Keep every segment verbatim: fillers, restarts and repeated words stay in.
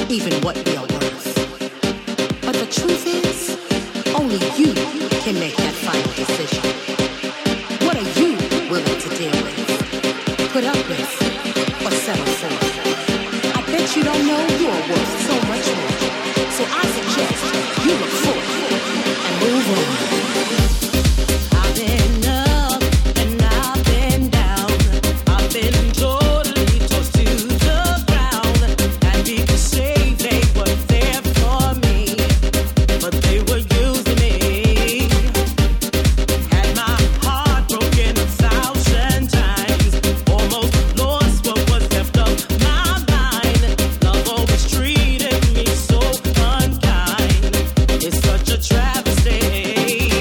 even what we are worth. But the truth is, only you can make that final decision. What are you willing to deal with, put up with, or settle for? I bet you don't know you are worth so much more. So I suggest you look forward and move on. I've been up and I've been down. I've been totally tossed to the ground. And people say they were there for me, but they were using me. Had my heart broken a thousand times. Almost lost what was left of my mind. Love always treated me so unkind. It's such a travesty.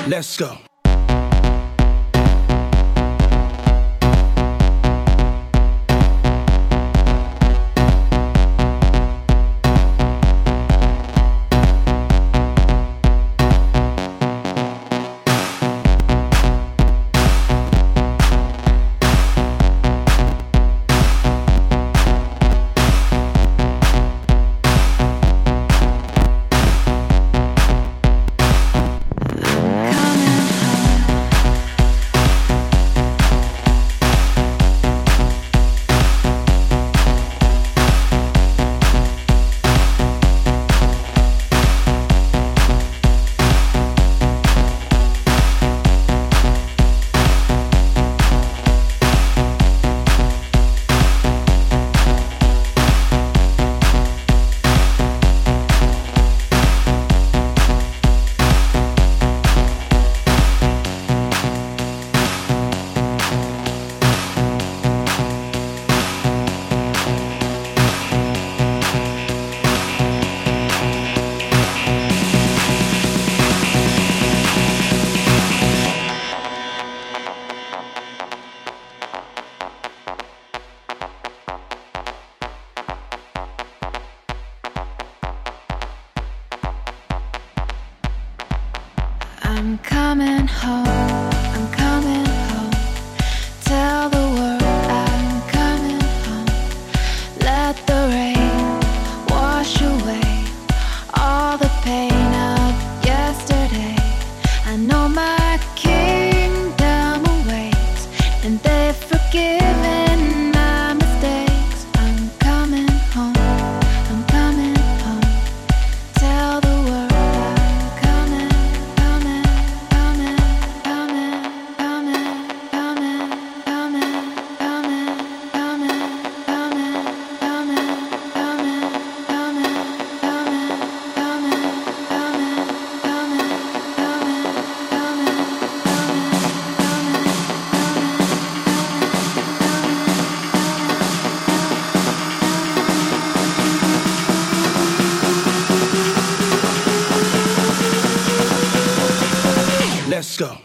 Let's go. I'm coming home, I'm coming home. Tell the world I'm coming home. Let the rain wash away all the pain of yesterday. I know my kingdom awaits, and they've forgiven my mistakes. I'm coming home, I'm coming home. Tell the world I'm coming, coming, coming, coming, coming, coming, coming, coming, coming, coming, coming, coming, coming, coming, coming, Let's go.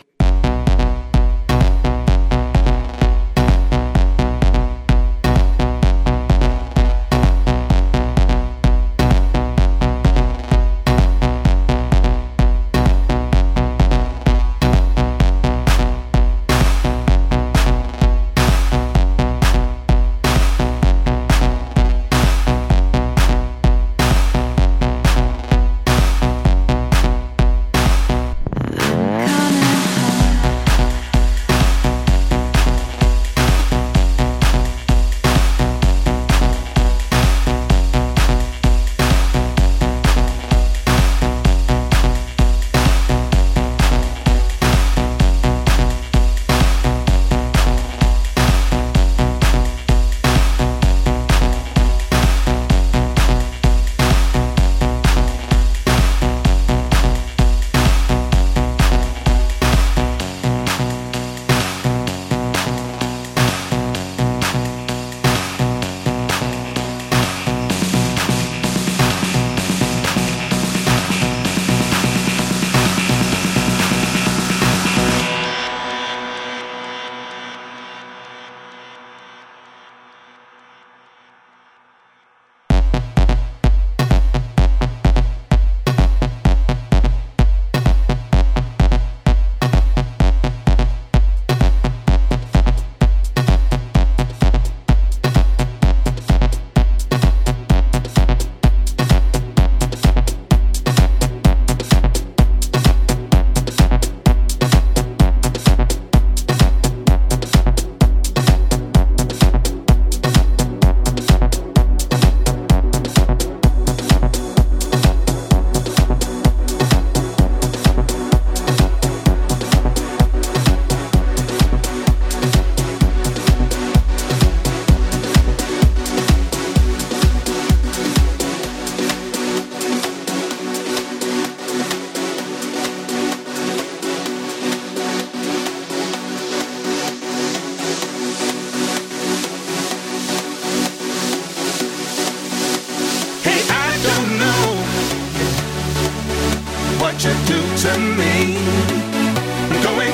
what you do to me.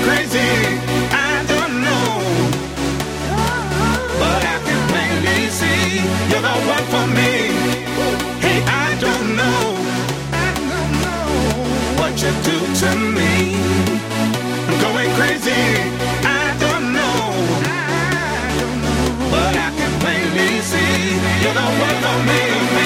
crazy. I don't know, but I can plainly see you're the one for me. Hey, I don't know, I don't know what you do to me. I'm going crazy. I don't know, I don't know, but I can plainly see you're the one for me.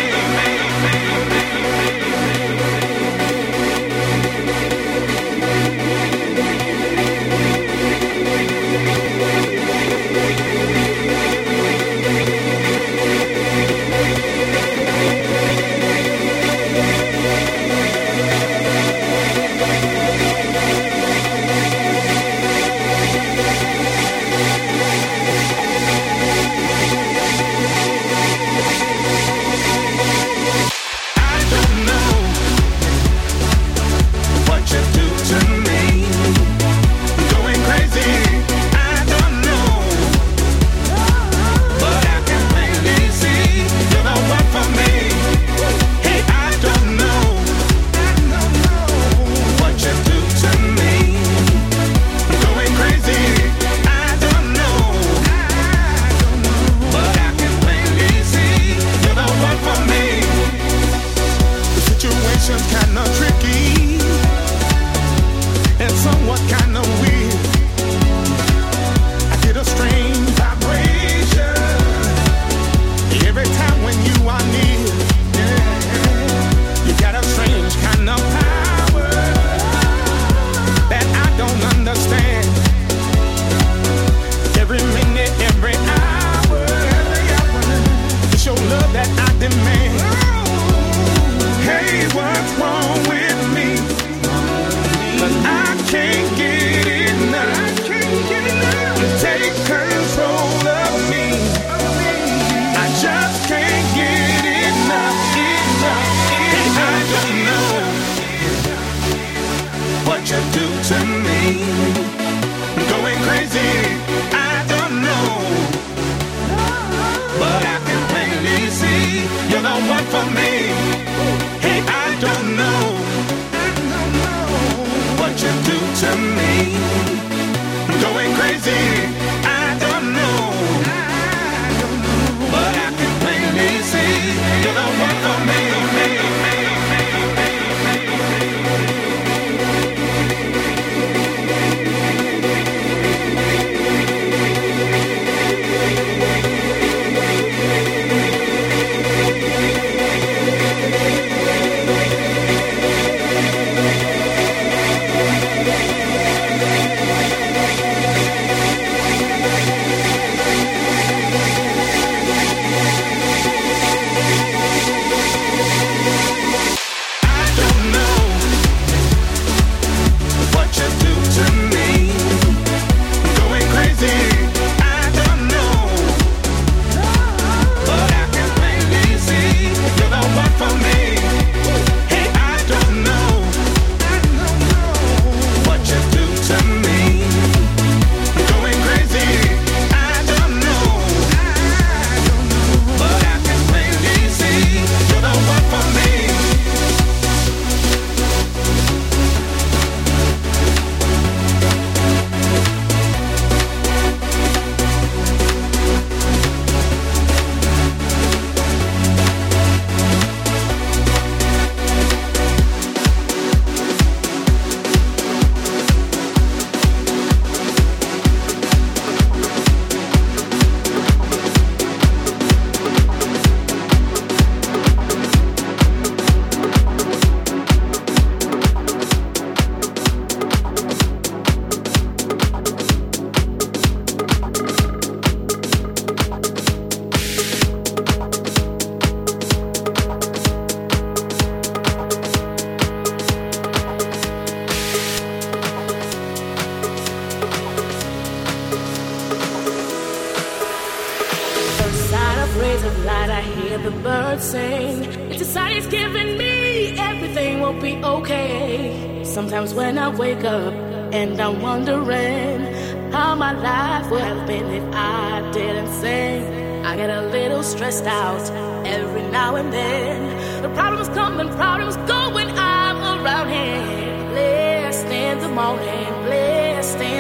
Sometimes when I wake up and I'm wondering how my life would have been if I didn't sing, I get a little stressed out every now and then. The problems come and problems go when I'm around here. Blessed in the morning, blessed in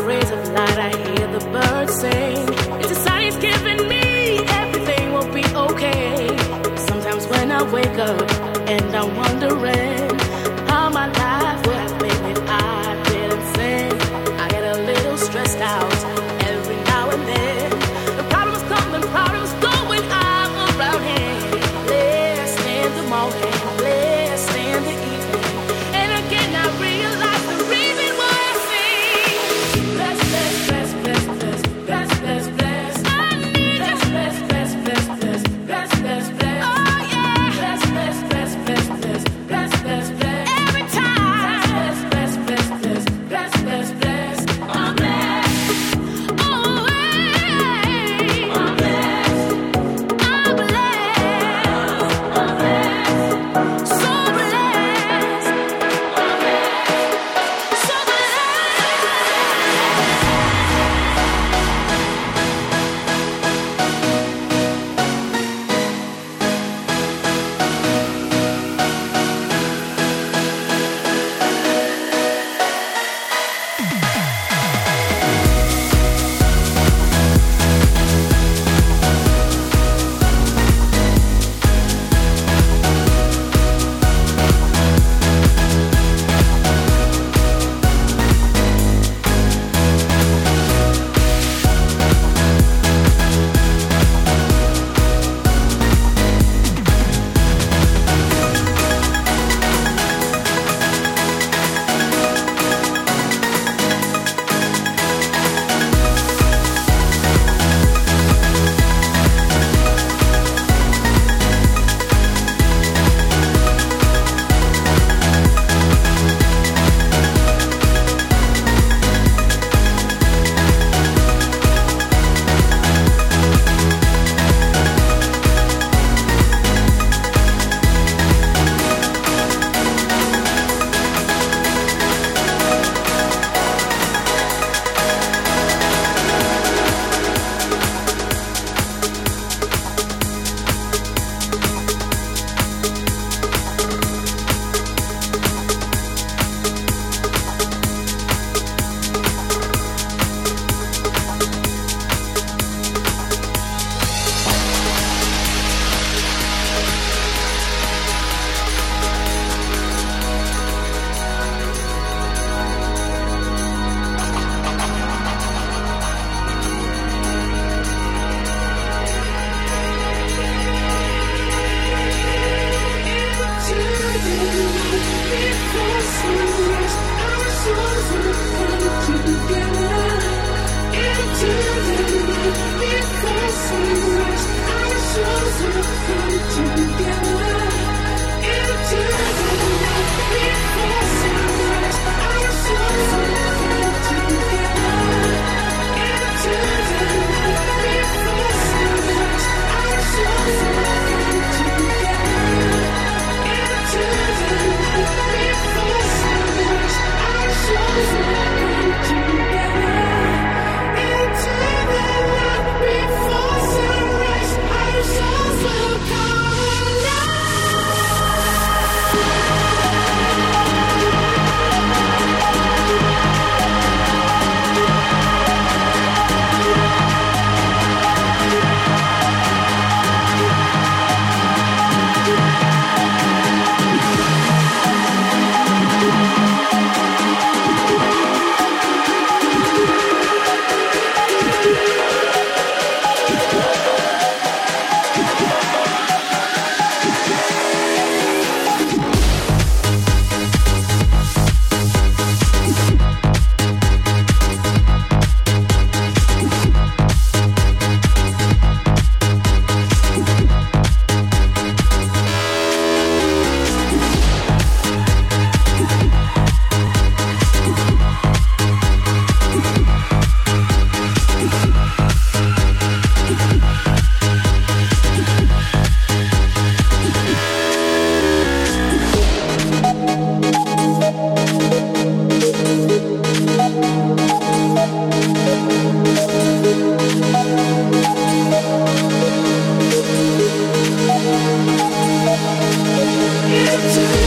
rays of light, I hear the birds sing. It's a sign he's giving me, everything will be okay. Sometimes when I wake up and I'm wondering how my life would have been if I didn't sing, I get a little stressed out every now and then. The problems come and problems go when I'm around him. Blessed in the morning, blessed in the evening, and again I realize the reason why I sing. Bless, bless, bless, bless, bless, bless, bless, bless. I need you. Bless, bless, bless, bless, bless, bless, bless. Oh yeah. Bless, bless, bless, bless, bless, bless, bless, bless. Every time. Bless, bless, bless, bless, bless, bless, bless. I'm blessed. Oh hey. I'm blessed. I'm blessed. I'm blessed. So blessed. I'm blessed. So blessed.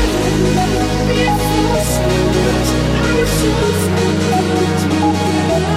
Together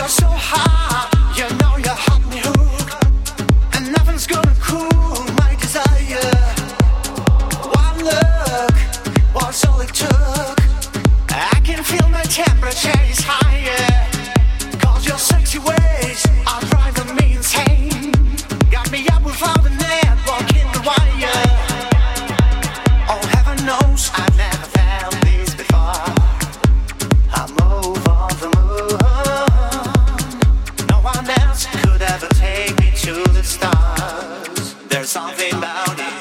so hot, you know you hot me hook, and nothing's gonna cool my desire. One look was all it took. I can feel my temperature is higher, 'cause your sexy ways are driving me insane. Got me up without the net, walking the wire. Oh, heaven knows I've never felt this before. I'm over the moon. No one else could ever take me to the stars. There's something about it.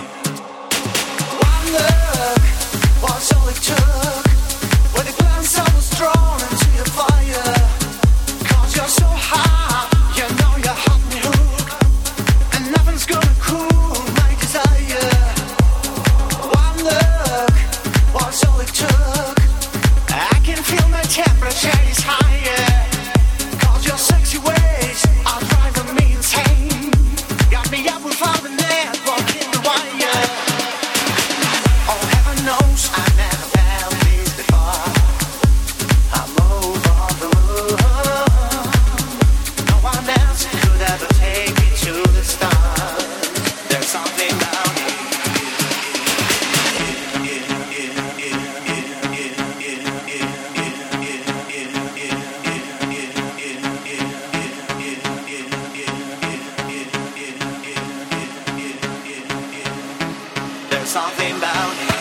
One look was all it took. With a glance I was drawn into your fire. 'Cause you're so hot, you know you hot me hook, and nothing's gonna cool my desire. One look was all it took. I can feel my temperature is higher, 'cause your sexy ways are driving me insane. Got me up without the net, walking the wire. Oh, heaven knows I've never felt this before. I'm over the moon. No one else could ever take me to the stars. There's something about it. There's something about it.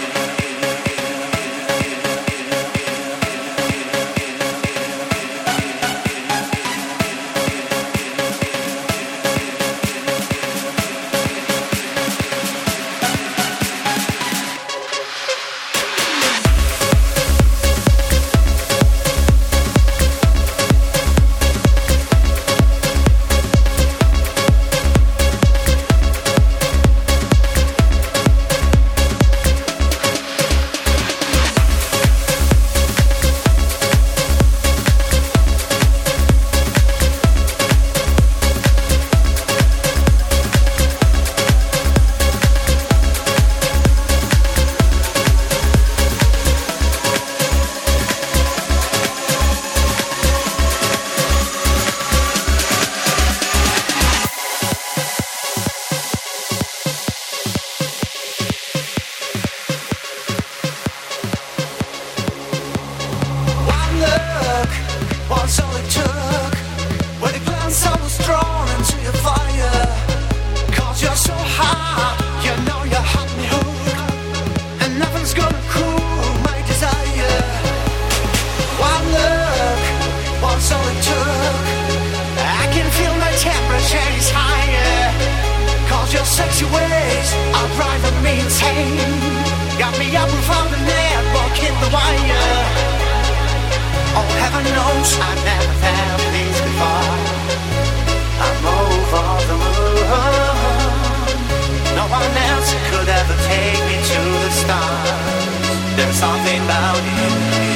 One look was all it took. With a glance I was drawn into your fire. 'Cause you're so hot, you know you hot me hook, and nothing's gonna cool my desire. One look was all it took. I can feel my temperature is higher, 'cause your sexy ways are driving me insane. Got me up without the net, walking the wire. Oh, heaven knows I've never felt this before. I'm over the moon. No one else could ever take me to the stars. There's something about it.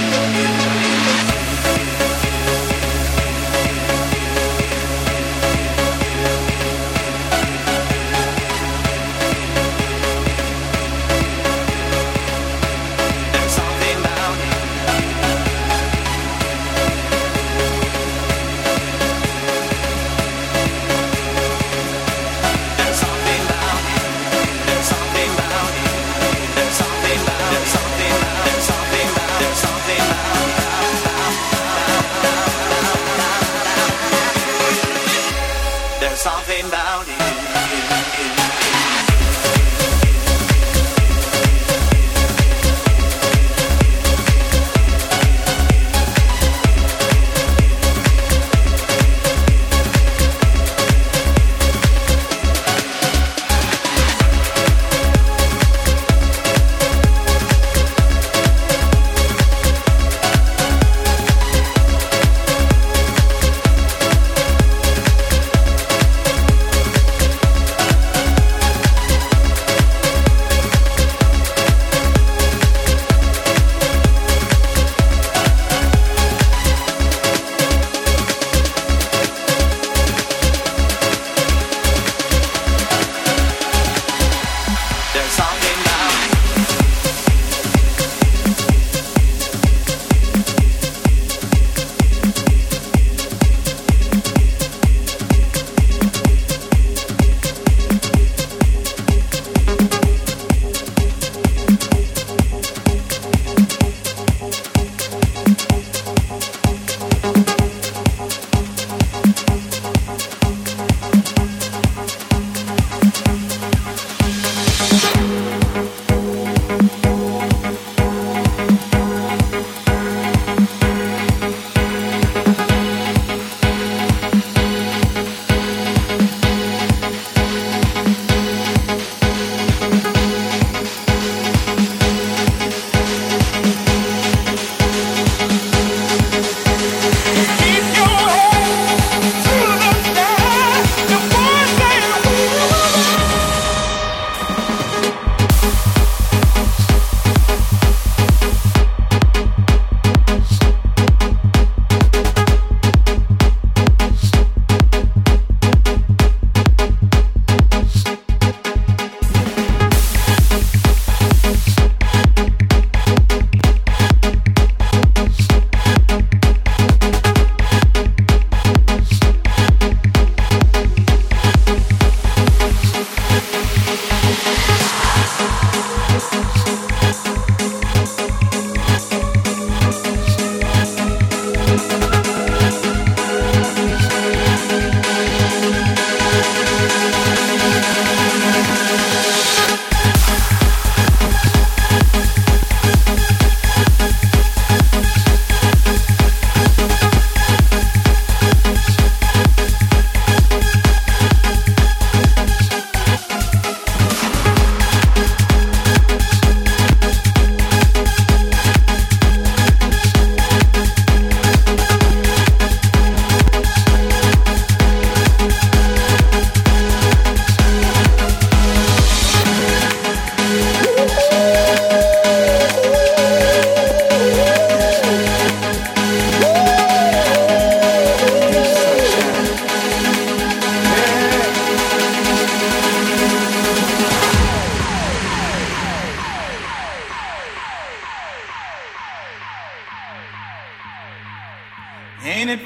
There's something about it. There's something about it. There's something about it. There's something about it. There's something about it. There's something about it. There's something about it. There's something about it.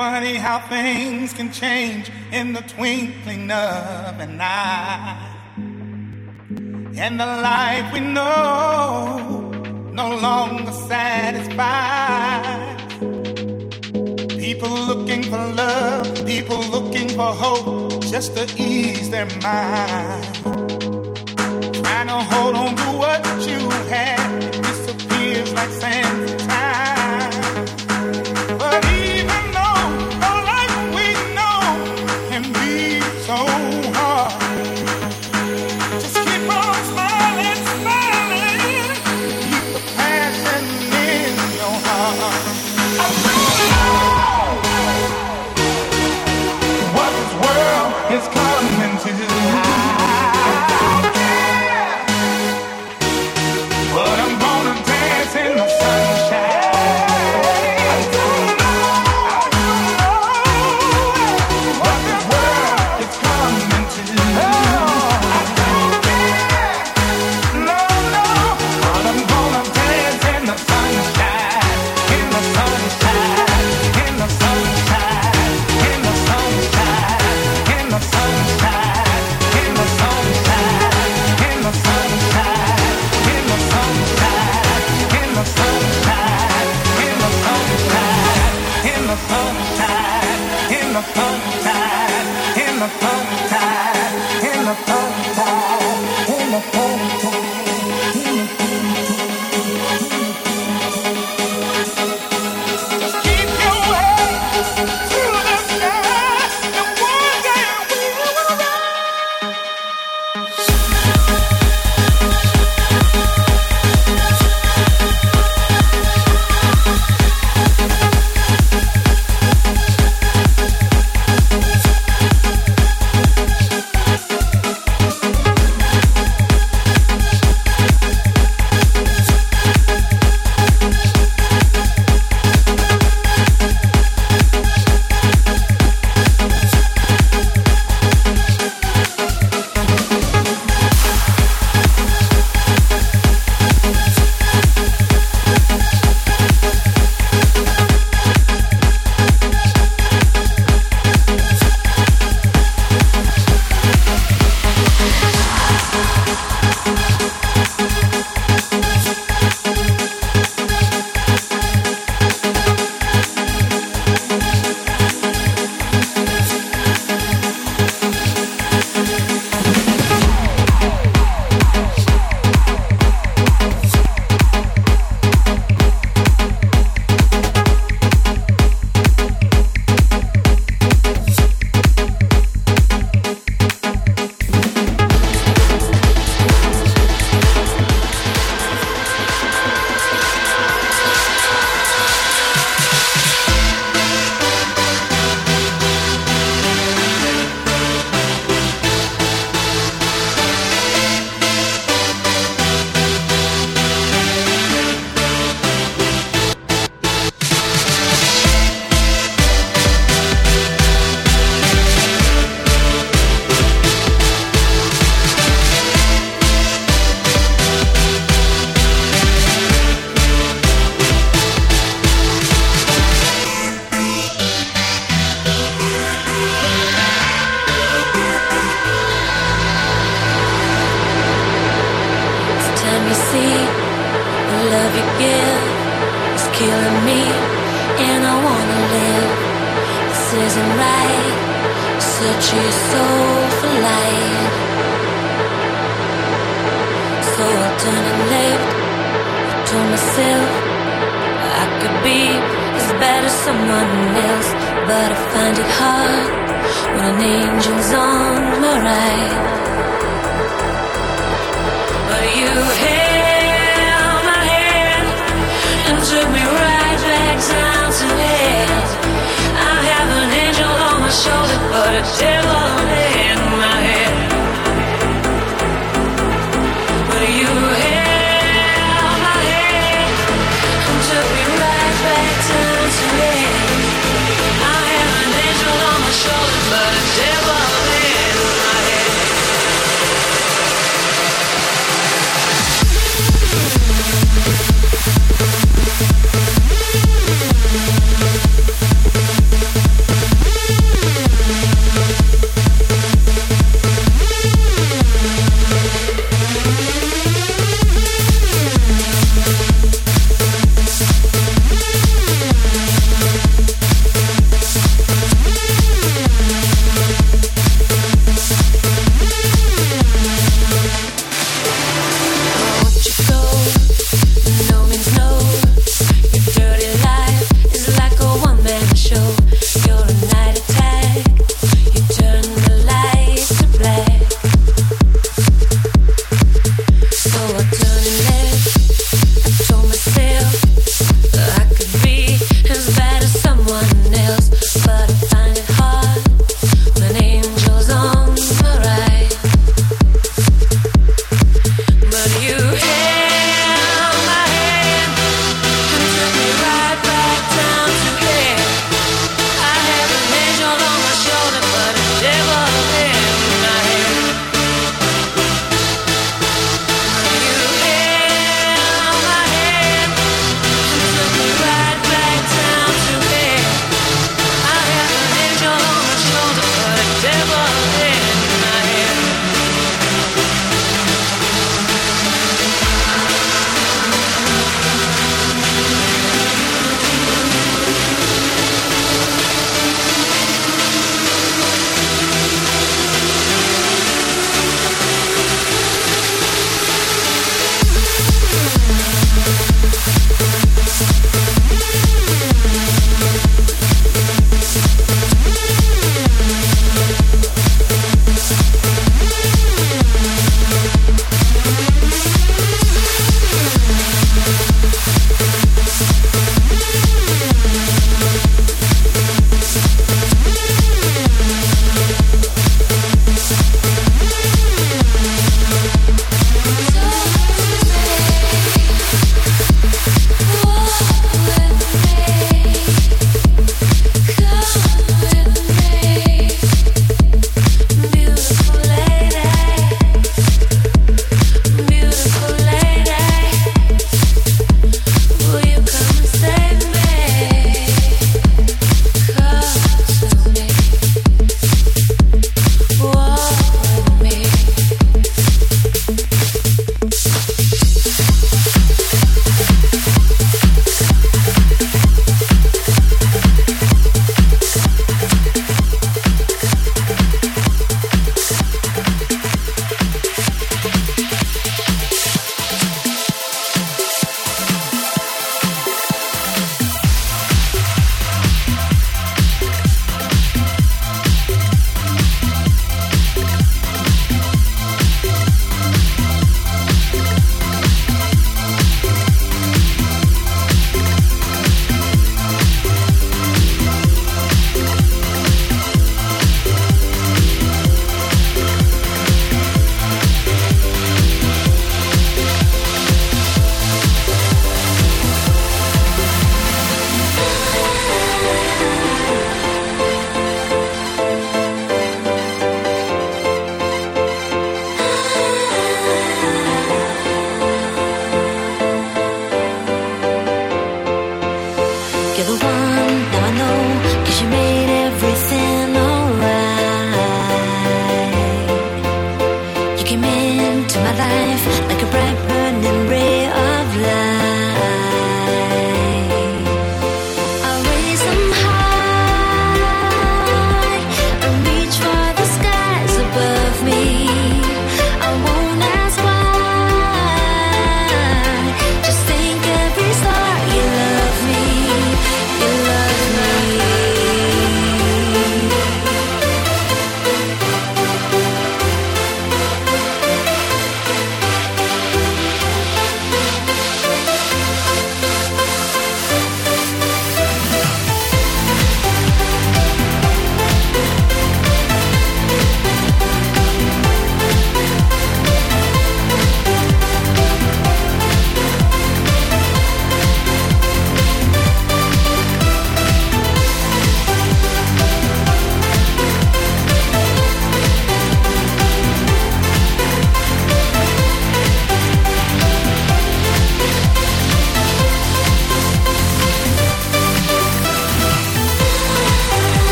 funny how things can change in the twinkling of an eye. And the life we know no longer satisfies. People looking for love, people looking for hope, just to ease their mind. Trying to hold on to what you had, it disappears like sand in time. But even though the life we know can be so hard, just keep on smiling, smiling, keep the passion in your heart. What this world is coming to, but I'm gonna dance in the sunshine. What this world is coming to, no, no, but I'm gonna dance in the sunshine, in the sunshine, in the sunshine, in the sunshine, in the sunshine, in the sunshine, in the sunshine, in the sunshine, in the sunshine, in the sunshine, in the sunshine, in the sunshine, in the sunshine, in the sunshine, in the sunshine. Just keep your way to the sky, and one day we will arrive.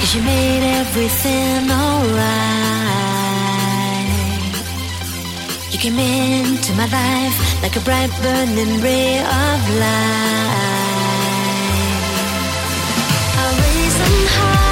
'cause you made everything alright. You came into my life like a bright burning ray of light. I raise them high.